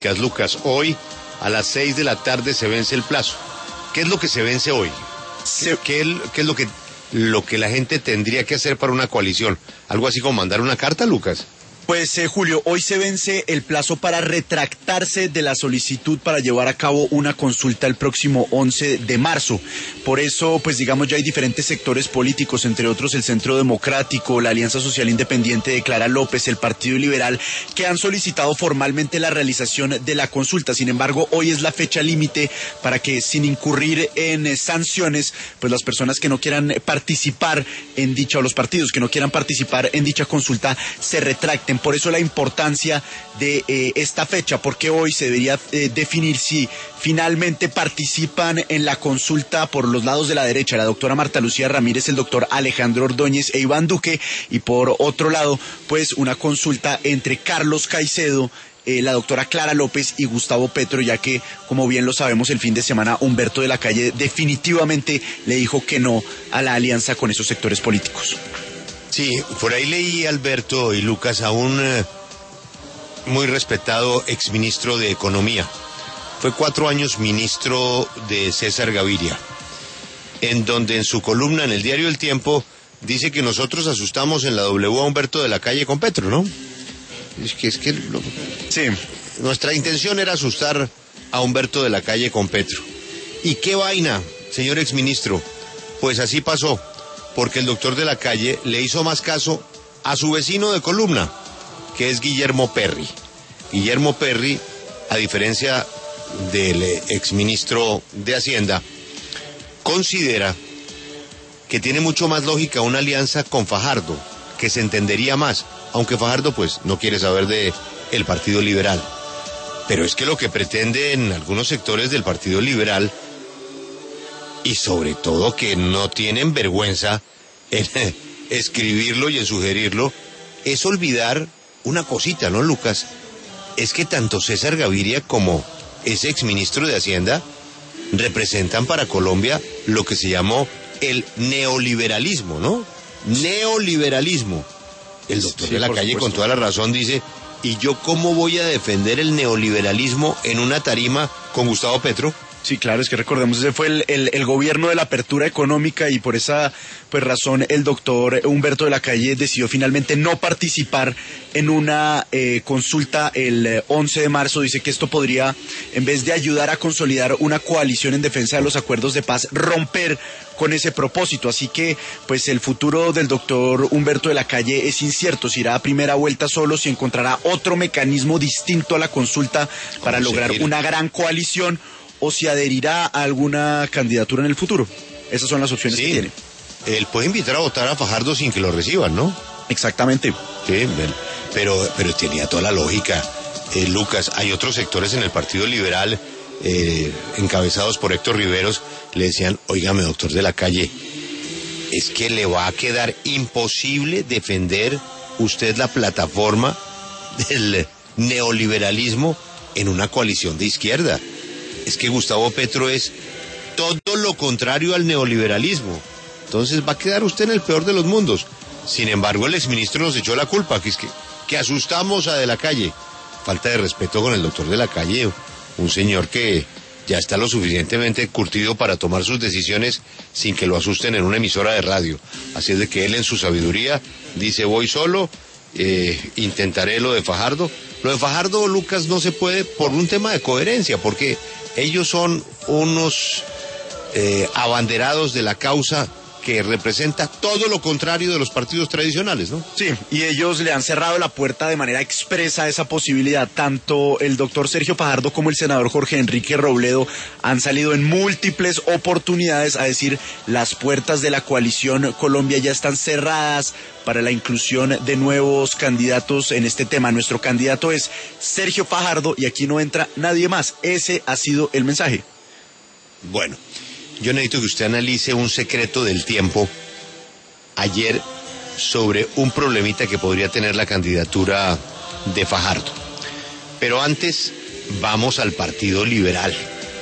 Lucas, hoy a las 6 de la tarde se vence el plazo. ¿Qué es lo que se vence hoy? ¿Qué es lo que la gente tendría que hacer para una coalición? ¿Algo así como mandar una carta, Lucas? Pues Julio, hoy se vence el plazo para retractarse de la solicitud para llevar a cabo una consulta el próximo 11 de marzo. Por eso, pues digamos, ya hay diferentes sectores políticos, entre otros el Centro Democrático, la Alianza Social Independiente de Clara López, el Partido Liberal, que han solicitado formalmente la realización de la consulta. Sin embargo, hoy es la fecha límite para que, sin incurrir en sanciones, pues las personas que no quieran participar en dicha, o los partidos que no quieran participar en dicha consulta, se retracten. Por eso la importancia de esta fecha, porque hoy se debería definir si finalmente participan en la consulta por los lados de la derecha la doctora Marta Lucía Ramírez, el doctor Alejandro Ordóñez e Iván Duque, y por otro lado, pues una consulta entre Carlos Caicedo, la doctora Clara López y Gustavo Petro, ya que, como bien lo sabemos, el fin de semana Humberto de la Calle definitivamente le dijo que no a la alianza con esos sectores políticos. Sí, por ahí leí, Alberto y Lucas, a un muy respetado exministro de Economía. Fue 4 años ministro de César Gaviria, en donde en su columna en el diario El Tiempo dice que nosotros asustamos en la W a Humberto de la Calle con Petro, ¿no? Sí. Nuestra intención era asustar a Humberto de la Calle con Petro. ¿Y qué vaina, señor exministro? Pues así pasó. Porque el doctor de la Calle le hizo más caso a su vecino de columna, que es Guillermo Perry. Guillermo Perry, a diferencia del exministro de Hacienda, considera que tiene mucho más lógica una alianza con Fajardo, que se entendería más, aunque Fajardo pues no quiere saber de el Partido Liberal. Pero es que lo que pretenden algunos sectores del Partido Liberal, y sobre todo que no tienen vergüenza en escribirlo y en sugerirlo, es olvidar una cosita, ¿no, Lucas? Es que tanto César Gaviria como ese exministro de Hacienda representan para Colombia lo que se llamó el neoliberalismo, ¿no? Neoliberalismo. El doctor de la Calle, con toda la razón, dice, ¿y yo cómo voy a defender el neoliberalismo en una tarima con Gustavo Petro? Sí, claro, es que recordemos, ese fue el gobierno de la apertura económica, y por esa pues razón el doctor Humberto de la Calle decidió finalmente no participar en una consulta el 11 de marzo. Dice que esto podría, en vez de ayudar a consolidar una coalición en defensa de los acuerdos de paz, romper con ese propósito. Así que pues el futuro del doctor Humberto de la Calle es incierto, si irá a primera vuelta solo, si encontrará otro mecanismo distinto a la consulta para lograr una gran coalición, o si adherirá a alguna candidatura en el futuro. Esas son las opciones que tiene. Él puede invitar a votar a Fajardo sin que lo reciban, ¿no? Exactamente. Sí, pero tenía toda la lógica. Lucas, hay otros sectores en el Partido Liberal, encabezados por Héctor Riveros, le decían, óigame, doctor de la Calle, es que le va a quedar imposible defender usted la plataforma del neoliberalismo en una coalición de izquierda. Es que Gustavo Petro es todo lo contrario al neoliberalismo. Entonces va a quedar usted en el peor de los mundos. Sin embargo, el exministro nos echó la culpa, que asustamos a de la Calle. Falta de respeto con el doctor de la Calle, un señor que ya está lo suficientemente curtido para tomar sus decisiones sin que lo asusten en una emisora de radio. Así es de que él, en su sabiduría, dice, voy solo, intentaré lo de Fajardo. Lo de Fajardo, Lucas, no se puede por un tema de coherencia, porque ellos son unos abanderados de la causa que representa todo lo contrario de los partidos tradicionales, ¿no? Sí, y ellos le han cerrado la puerta de manera expresa a esa posibilidad. Tanto el doctor Sergio Fajardo como el senador Jorge Enrique Robledo han salido en múltiples oportunidades a decir, las puertas de la coalición Colombia ya están cerradas para la inclusión de nuevos candidatos en este tema. Nuestro candidato es Sergio Fajardo y aquí no entra nadie más. Ese ha sido el mensaje. Bueno, yo necesito que usted analice un secreto del tiempo ayer sobre un problemita que podría tener la candidatura de Fajardo. Pero antes, vamos al Partido Liberal.